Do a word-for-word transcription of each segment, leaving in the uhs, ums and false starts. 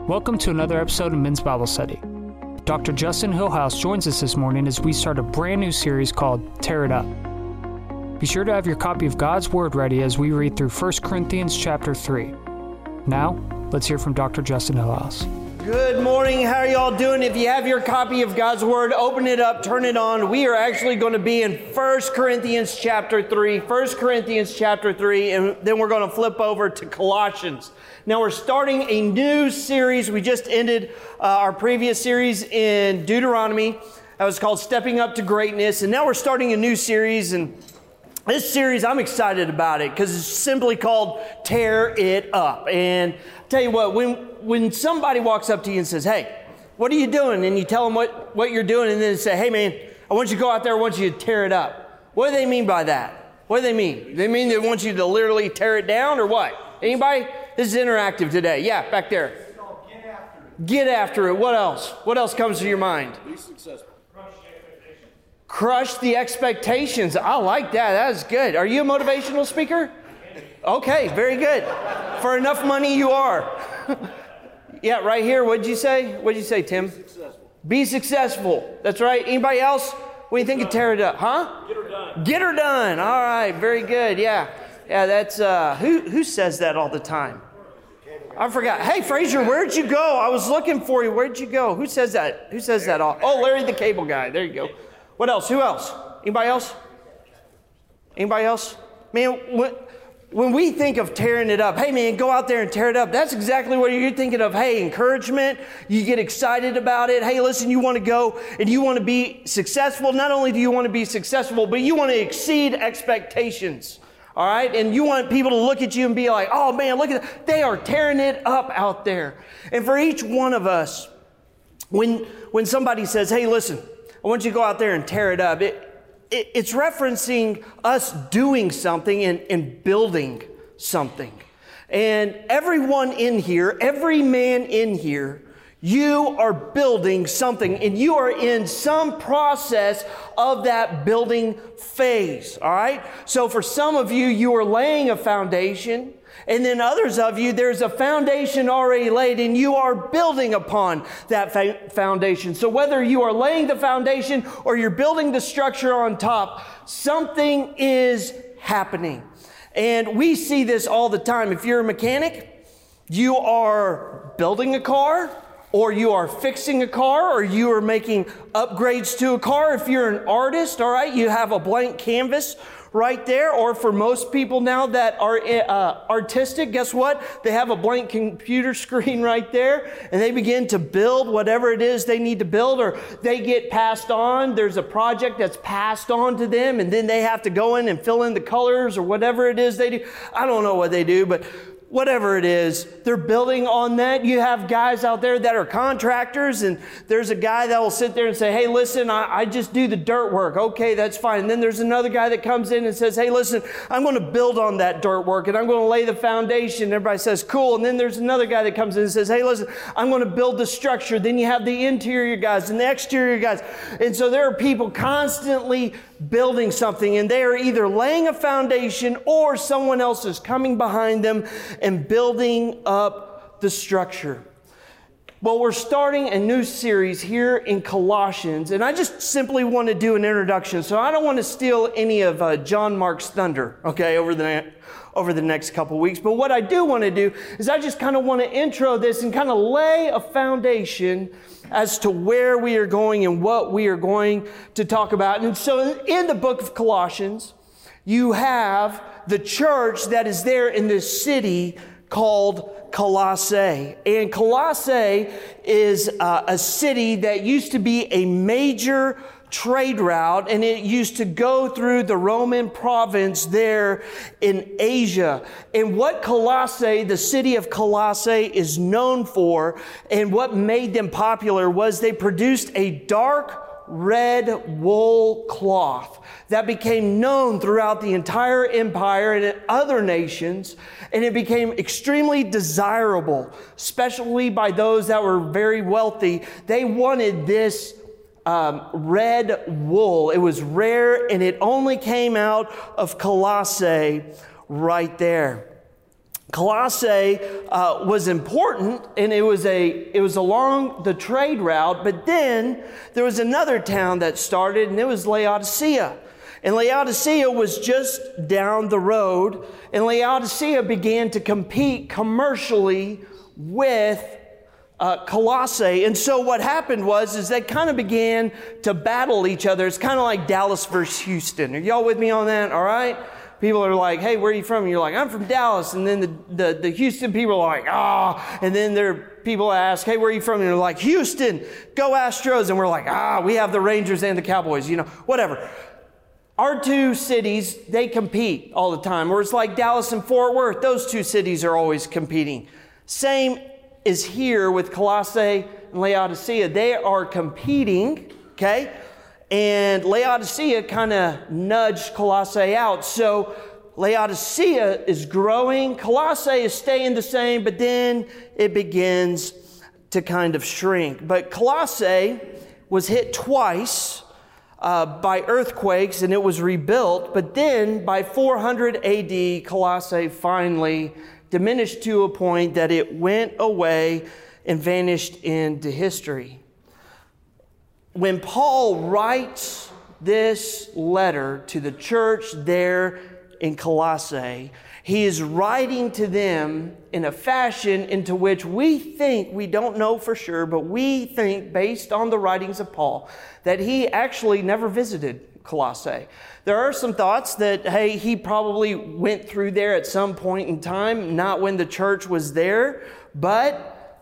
Welcome to another episode of Men's Bible Study. Doctor Justin Hillhouse joins us this morning as we start a brand new series called Tear It Up. Be sure to have your copy of God's Word ready as we read through First Corinthians chapter three. Now, let's hear from Doctor Justin Hillhouse. Good morning. How are y'all doing? If you have your copy of God's Word, open it up, turn it on. We are actually going to be in First Corinthians chapter three. First Corinthians chapter three, and then we're going to flip over to Colossians. Now we're starting a new series. We just ended uh, our previous series in Deuteronomy. That was called Stepping Up to Greatness. And now we're starting a new series. And this series, I'm excited about it because it's simply called Tear It Up. And I'll tell you what, when, when somebody walks up to you and says, hey, what are you doing? And you tell them what, what you're doing and then say, hey man, I want you to go out there, I want you to tear it up. What do they mean by that? What do they mean? They mean they want you to literally tear it down or what? Anybody? This is interactive today. Yeah, back there. Get after it. Get after it. What else? What else comes to your mind? Be successful. Crush the expectations. Crush the expectations. I like that. That is good. Are you a motivational speaker? Okay, very good. For enough money, you are. Yeah, right here. What'd you say? What'd you say, Tim? Be successful. Be successful. That's right. Anybody else? What do you think of tear it up? Huh? Get her done. Get her done. All right. Very good. Yeah. Yeah, that's, uh, who, who says that all the time? I forgot. Hey, Fraser, where'd you go? I was looking for you. Where'd you go? Who says that? Who says that all? Oh, Larry the cable guy. There you go. What else? Who else? Anybody else? Anybody else? Man, when, when we think of tearing it up, hey man, go out there and tear it up. That's exactly what you're thinking of. Hey, encouragement. You get excited about it. Hey, listen, you want to go and you want to be successful. Not only do you want to be successful, but you want to exceed expectations. All right. And you want people to look at you and be like, oh man, look at that. They are tearing it up out there. And for each one of us, when, when somebody says, hey, listen, I want you to go out there and tear it up. It, it, it's referencing us doing something and, and building something. And everyone in here, every man in here, you are building something and you are in some process of that building phase, all right? So for some of you, you are laying a foundation, and then others of you, there's a foundation already laid and you are building upon that fa- foundation. So whether you are laying the foundation or you're building the structure on top, something is happening. And we see this all the time. If you're a mechanic, you are building a car, or you are fixing a car, or you are making upgrades to a car. If you're an artist, all right, you have a blank canvas right there. Or for most people now that are uh, artistic, guess what? They have a blank computer screen right there, and they begin to build whatever it is they need to build, or they get passed on. There's a project that's passed on to them, and then they have to go in and fill in the colors or whatever it is they do. I don't know what they do, but whatever it is, they're building on that. You have guys out there that are contractors, and there's a guy that will sit there and say, hey, listen, I, I just do the dirt work. Okay, that's fine. And then there's another guy that comes in and says, hey, listen, I'm going to build on that dirt work, and I'm going to lay the foundation. Everybody says, cool. And then there's another guy that comes in and says, hey, listen, I'm going to build the structure. Then you have the interior guys and the exterior guys. And so there are people constantly building something, and they are either laying a foundation or someone else is coming behind them and building up the structure. Well, we're starting a new series here in Colossians, and I just simply want to do an introduction. So I don't want to steal any of uh, John Mark's thunder, okay, over the over the next couple weeks. But what I do want to do is I just kind of want to intro this and kind of lay a foundation as to where we are going and what we are going to talk about. And so in the book of Colossians, you have the church that is there in this city called Colossae. And Colossae is uh, a city that used to be a major trade route, and it used to go through the Roman province there in Asia. And what Colossae, the city of Colossae, is known for, and what made them popular, was they produced a dark red wool cloth that became known throughout the entire empire and in other nations, and it became extremely desirable, especially by those that were very wealthy. They wanted this um, red wool. It was rare, and it only came out of Colossae right there. Colossae uh, was important, and it was a it was along the trade route. But then there was another town that started, and it was Laodicea. And Laodicea was just down the road, and Laodicea began to compete commercially with uh, Colossae. And so what happened was, is they kind of began to battle each other. It's kind of like Dallas versus Houston. Are y'all with me on that? All right? People are like, hey, where are you from? And you're like, I'm from Dallas. And then the, the, the Houston people are like, ah. And then there are people ask, hey, where are you from? And they're like, Houston, go Astros. And we're like, ah, we have the Rangers and the Cowboys, you know, whatever. Our two cities, they compete all the time. Or it's like Dallas and Fort Worth. Those two cities are always competing. Same is here with Colossae and Laodicea. They are competing, okay? And Laodicea kind of nudged Colossae out. So Laodicea is growing. Colossae is staying the same, but then it begins to kind of shrink. But Colossae was hit twice Uh, by earthquakes, and it was rebuilt. But then by four hundred A D, Colossae finally diminished to a point that it went away and vanished into history. When Paul writes this letter to the church there in Colossae, he is writing to them in a fashion into which we think, we don't know for sure, but we think based on the writings of Paul, that he actually never visited Colossae. There are some thoughts that, hey, he probably went through there at some point in time, not when the church was there, but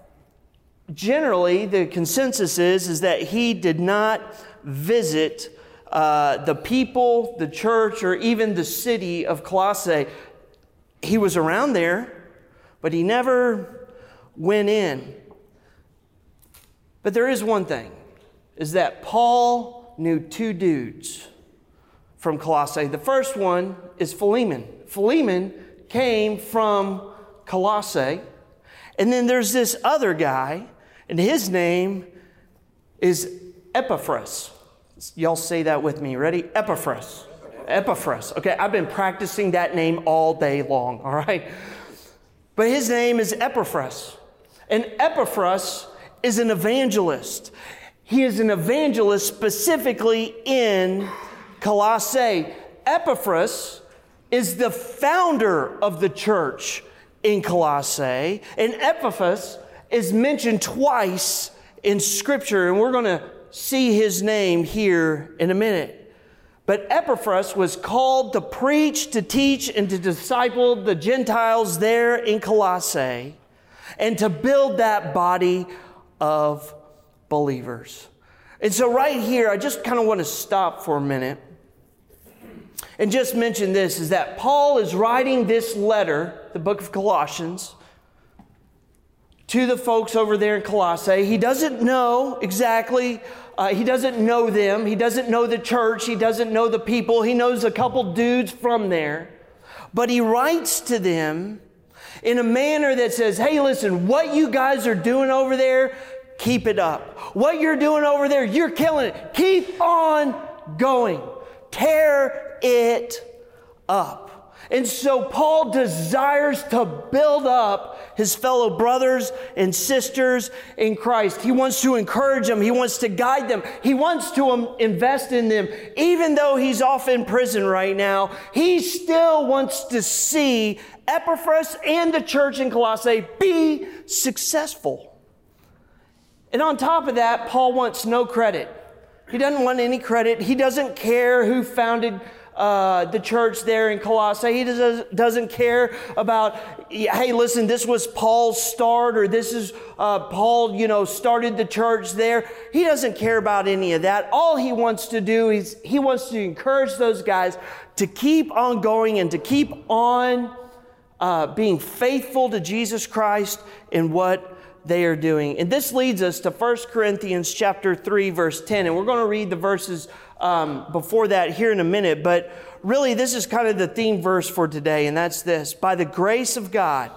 generally the consensus is, is that he did not visit uh, the people, the church, or even the city of Colossae. He was around there, but he never went in. But there is one thing, is that Paul knew two dudes from Colossae. The first one is Philemon. Philemon came from Colossae. And then there's this other guy, and his name is Epaphras. Y'all say that with me. Ready? Epaphras. Epaphras. Okay, I've been practicing that name all day long, all right? But his name is Epaphras. And Epaphras is an evangelist. He is an evangelist specifically in Colossae. Epaphras is the founder of the church in Colossae. And Epaphras is mentioned twice in Scripture, and we're going to see his name here in a minute. But Epaphras was called to preach, to teach, and to disciple the Gentiles there in Colossae, and to build that body of believers. And so right here, I just kind of want to stop for a minute and just mention this, is that Paul is writing this letter, the book of Colossians, to the folks over there in Colossae. He doesn't know exactly, uh, he doesn't know them. He doesn't know the church. He doesn't know the people. He knows a couple dudes from there. But he writes to them in a manner that says, hey, listen, what you guys are doing over there, keep it up. What you're doing over there, you're killing it. Keep on going. Tear it up. And so Paul desires to build up his fellow brothers and sisters in Christ. He wants to encourage them. He wants to guide them. He wants to invest in them. Even though he's off in prison right now, he still wants to see Epaphras and the church in Colossae be successful. And on top of that, Paul wants no credit. He doesn't want any credit. He doesn't care who founded Uh, the church there in Colossae. He does, doesn't care about, hey, listen, this was Paul's start, or this is uh, Paul, you know, started the church there. He doesn't care about any of that. All he wants to do is he wants to encourage those guys to keep on going and to keep on uh, being faithful to Jesus Christ in what they are doing. And this leads us to First Corinthians chapter three, verse ten. And we're going to read the verses Um, before that here in a minute, but really this is kind of the theme verse for today, and that's this: by the grace of God,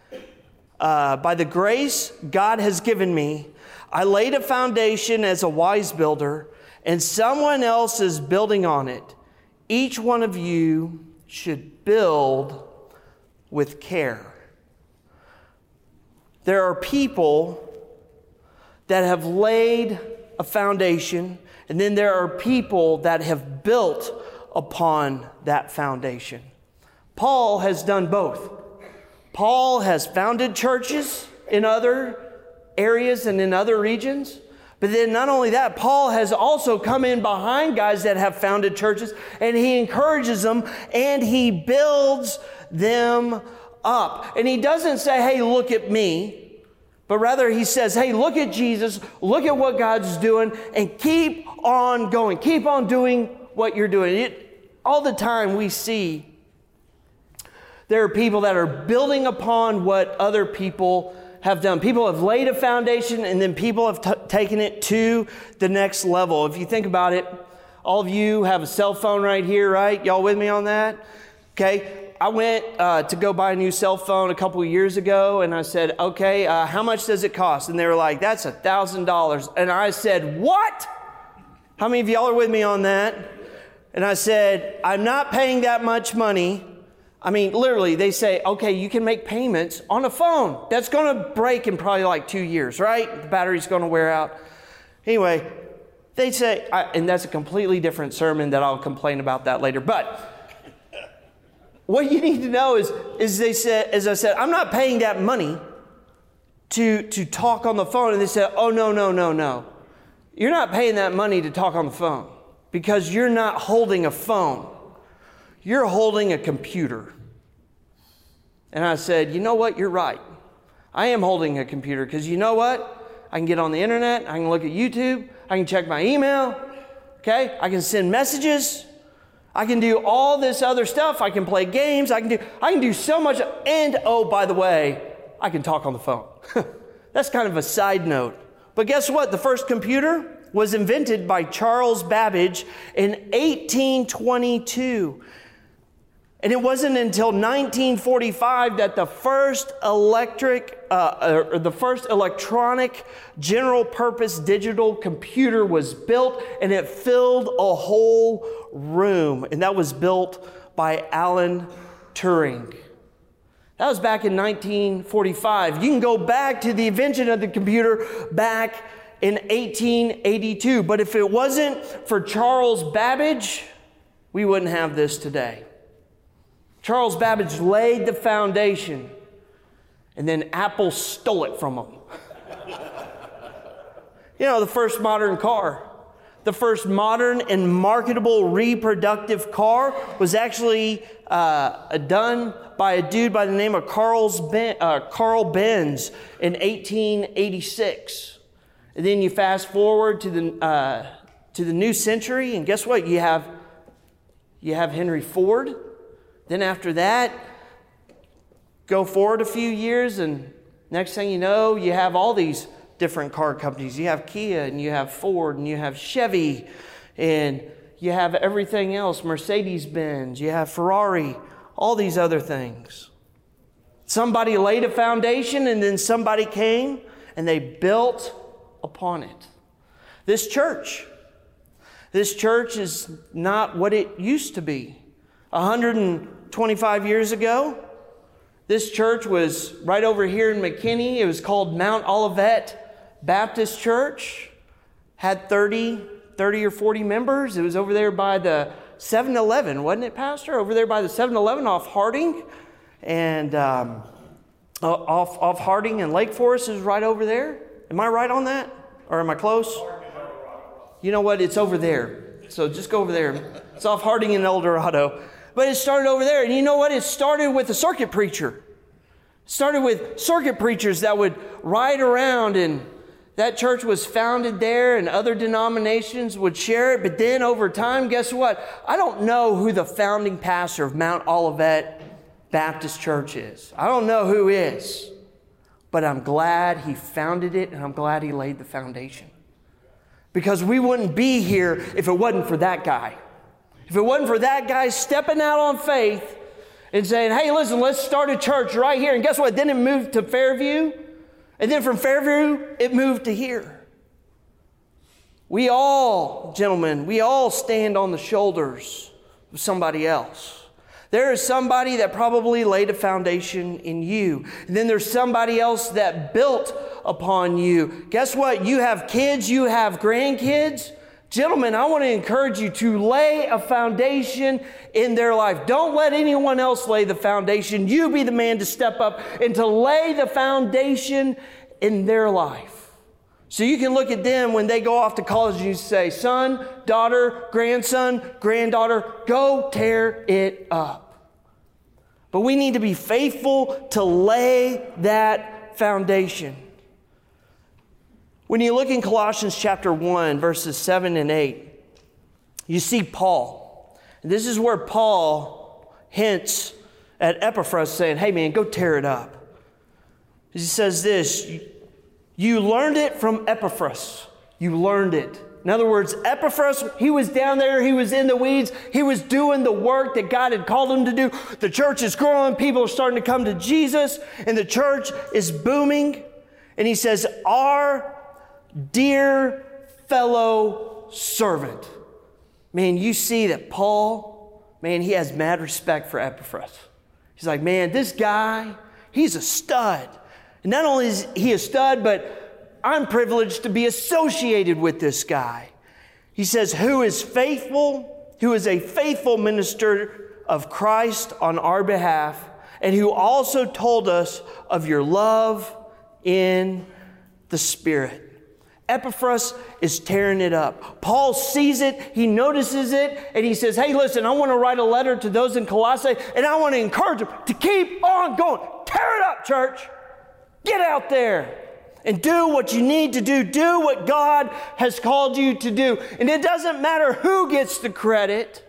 uh, by the grace God has given me, I laid a foundation as a wise builder, and someone else is building on it. Each one of you should build with care. there are people that have laid a foundation, and then there are people that have built upon that foundation. Paul has done both. Paul has founded churches in other areas and in other regions. But then not only that, Paul has also come in behind guys that have founded churches, and he encourages them and he builds them up. And he doesn't say, hey, look at me, but rather he says, hey, look at Jesus, look at what God's doing, and keep on going. Keep on doing what you're doing. It, all the time we see there are people that are building upon what other people have done. People have laid a foundation, and then people have t- taken it to the next level. If you think about it, all of you have a cell phone right here, right? Y'all with me on that? Okay. I went uh, to go buy a new cell phone a couple of years ago, and I said, okay, uh, how much does it cost? And they were like, that's a thousand dollars. And I said, what? How many of y'all are with me on that? And I said, I'm not paying that much money. I mean, literally, they say, okay, you can make payments on a phone. That's going to break in probably like two years, right? The battery's going to wear out. Anyway, they say, I, and that's a completely different sermon that I'll complain about that later. But what you need to know is, is they said, as I said, I'm not paying that money to, to talk on the phone. And they said, oh, no, no, no, no. You're not paying that money to talk on the phone because you're not holding a phone. You're holding a computer. And I said, you know what? You're right. I am holding a computer because you know what? I can get on the internet. I can look at YouTube. I can check my email. Okay? I can send messages. I can do all this other stuff. I can play games. I can do, I can do so much. And oh, by the way, I can talk on the phone. That's kind of a side note. But guess what? The first computer was invented by Charles Babbage in eighteen twenty-two. And it wasn't until nineteen forty-five that the first electric, uh, or the first electronic general purpose digital computer was built, and it filled a whole room. And that was built by Alan Turing. That was back in nineteen forty-five. You can go back to the invention of the computer back in eighteen eighty-two. But if it wasn't for Charles Babbage, we wouldn't have this today. Charles Babbage laid the foundation, and then Apple stole it from him. You know, the first modern car, the first modern and marketable reproductive car was actually uh, done by a dude by the name of Carl's ben, uh, Carl Benz in eighteen eighty-six. And then you fast forward to the uh, to the new century, and guess what? You have you have Henry Ford. Then after that, go forward a few years, and next thing you know, you have all these different car companies. You have Kia, and you have Ford, and you have Chevy, and you have everything else, Mercedes-Benz, you have Ferrari, all these other things. Somebody laid a foundation, and then somebody came, and they built upon it. This church, this church is not what it used to be. one hundred twenty-five years ago, this church was right over here in McKinney. It was called Mount Olivet Baptist Church. Had thirty, thirty or forty members. It was over there by the seven eleven, wasn't it, Pastor? Over there by the seven eleven off Harding. And um, off, off Harding and Lake Forest is right over there. Am I right on that? Or am I close? You know what? It's over there. So just go over there. It's off Harding and El Dorado. But it started over there. And you know what? It started with a circuit preacher. It started with circuit preachers that would ride around, and that church was founded there, and other denominations would share it. But then over time, guess what? I don't know who the founding pastor of Mount Olivet Baptist Church is. I don't know who is. But I'm glad he founded it, and I'm glad he laid the foundation. Because we wouldn't be here if it wasn't for that guy. If it wasn't for that guy stepping out on faith and saying, hey, listen, let's start a church right here. And guess what? Then it moved to Fairview. And then from Fairview, it moved to here. We all, gentlemen, we all stand on the shoulders of somebody else. There is somebody that probably laid a foundation in you. And then there's somebody else that built upon you. Guess what? You have kids, you have grandkids. Gentlemen, I want to encourage you to lay a foundation in their life. Don't let anyone else lay the foundation. You be the man to step up and to lay the foundation in their life. So you can look at them when they go off to college and you say, son, daughter, grandson, granddaughter, go tear it up. But we need to be faithful to lay that foundation. When you look in Colossians chapter one, verses seven and eight, you see Paul. This is where Paul hints at Epaphras saying, hey man, go tear it up. He says this, you learned it from Epaphras. You learned it. In other words, Epaphras, he was down there, he was in the weeds, he was doing the work that God had called him to do. The church is growing, people are starting to come to Jesus, and the church is booming. And he says, our dear fellow servant. Man, you see that Paul, man, he has mad respect for Epaphras. He's like, man, this guy, he's a stud. And not only is he a stud, but I'm privileged to be associated with this guy. He says, who is faithful, who is a faithful minister of Christ on our behalf, and who also told us of your love in the Spirit. Epaphras is tearing it up. Paul sees it, he notices it, and he says, hey, listen, I want to write a letter to those in Colossae, and I want to encourage them to keep on going. Tear it up, church. Get out there and do what you need to do. Do what God has called you to do. And it doesn't matter who gets the credit,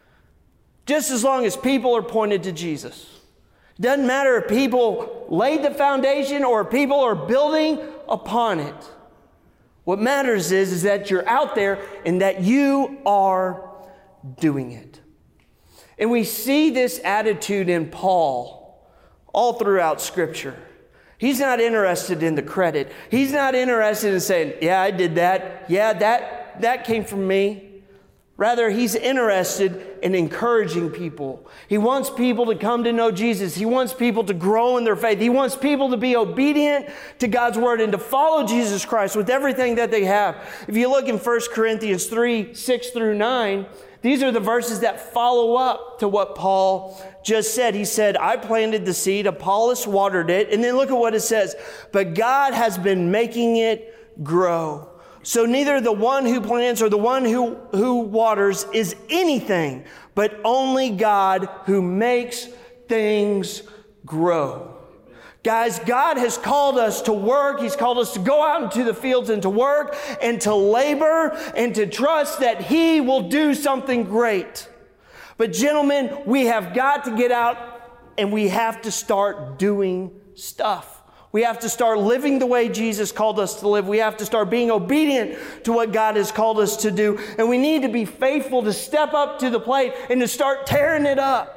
just as long as people are pointed to Jesus. It doesn't matter if people laid the foundation or if people are building upon it. What matters is, is that you're out there and that you are doing it. And we see this attitude in Paul all throughout Scripture. He's not interested in the credit. He's not interested in saying, yeah, I did that. Yeah, that, that came from me. Rather, he's interested in encouraging people. He wants people to come to know Jesus. He wants people to grow in their faith. He wants people to be obedient to God's word and to follow Jesus Christ with everything that they have. If you look in First Corinthians three, six through nine, these are the verses that follow up to what Paul just said. He said, I planted the seed, Apollos watered it. And then look at what it says. But God has been making it grow. So neither the one who plants or the one who, who waters is anything, but only God who makes things grow. Guys, God has called us to work. He's called us to go out into the fields and to work and to labor and to trust that He will do something great. But gentlemen, we have got to get out and we have to start doing stuff. We have to start living the way Jesus called us to live. We have to start being obedient to what God has called us to do. And we need to be faithful to step up to the plate and to start tearing it up.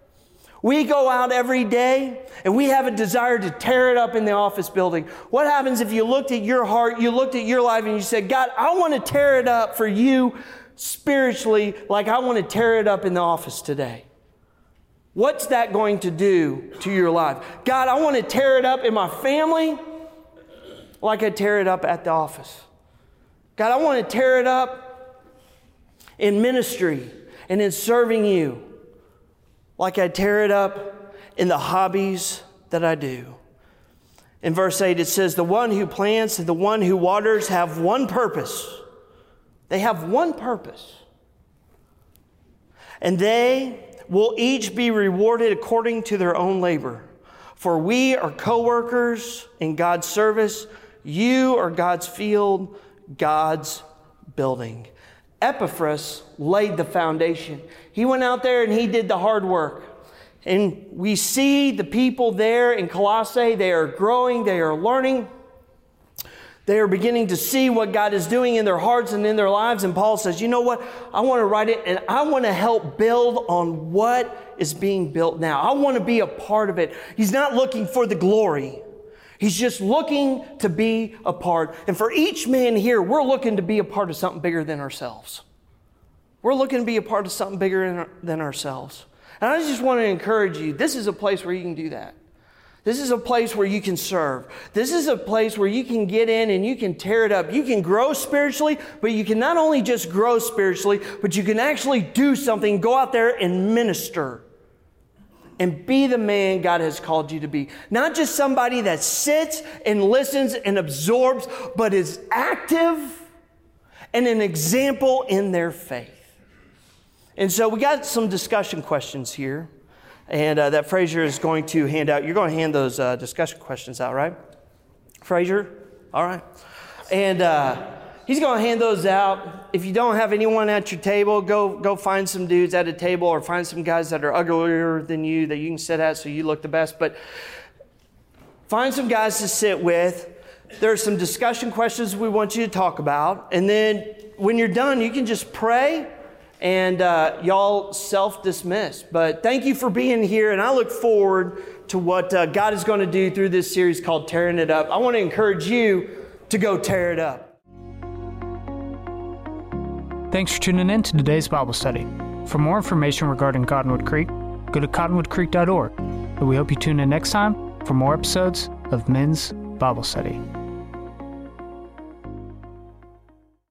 We go out every day and we have a desire to tear it up in the office building. What happens if you looked at your heart, you looked at your life and you said, God, I want to tear it up for you spiritually like I want to tear it up in the office today? What's that going to do to your life? God, I want to tear it up in my family like I tear it up at the office. God, I want to tear it up in ministry and in serving you like I tear it up in the hobbies that I do. In verse eight, it says, the one who plants and the one who waters have one purpose. They have one purpose. And they will each be rewarded according to their own labor. For we are co-workers in God's service. You are God's field, God's building. Epaphras laid the foundation. He went out there and he did the hard work. And we see the people there in Colossae. They are growing. They are learning. They are beginning to see what God is doing in their hearts and in their lives. And Paul says, you know what? I want to write it and I want to help build on what is being built now. I want to be a part of it. He's not looking for the glory. He's just looking to be a part. And for each man here, we're looking to be a part of something bigger than ourselves. We're looking to be a part of something bigger than ourselves. And I just want to encourage you, this is a place where you can do that. This is a place where you can serve. This is a place where you can get in and you can tear it up. You can grow spiritually, but you can not only just grow spiritually, but you can actually do something, go out there and minister and be the man God has called you to be. Not just somebody that sits and listens and absorbs, but is active and an example in their faith. And so we got some discussion questions here. And uh, that Fraser is going to hand out. You're going to hand those uh, discussion questions out, right? Fraser? All right. And uh, he's going to hand those out. If you don't have anyone at your table, go go find some dudes at a table or find some guys that are uglier than you that you can sit at so you look the best. But find some guys to sit with. There are some discussion questions we want you to talk about. And then when you're done, you can just pray. And uh, y'all self-dismiss. But thank you for being here, and I look forward to what uh, God is going to do through this series called Tearing It Up. I want to encourage you to go tear it up. Thanks for tuning in to today's Bible study. For more information regarding Cottonwood Creek, go to cottonwood creek dot org. And we hope you tune in next time for more episodes of Men's Bible Study.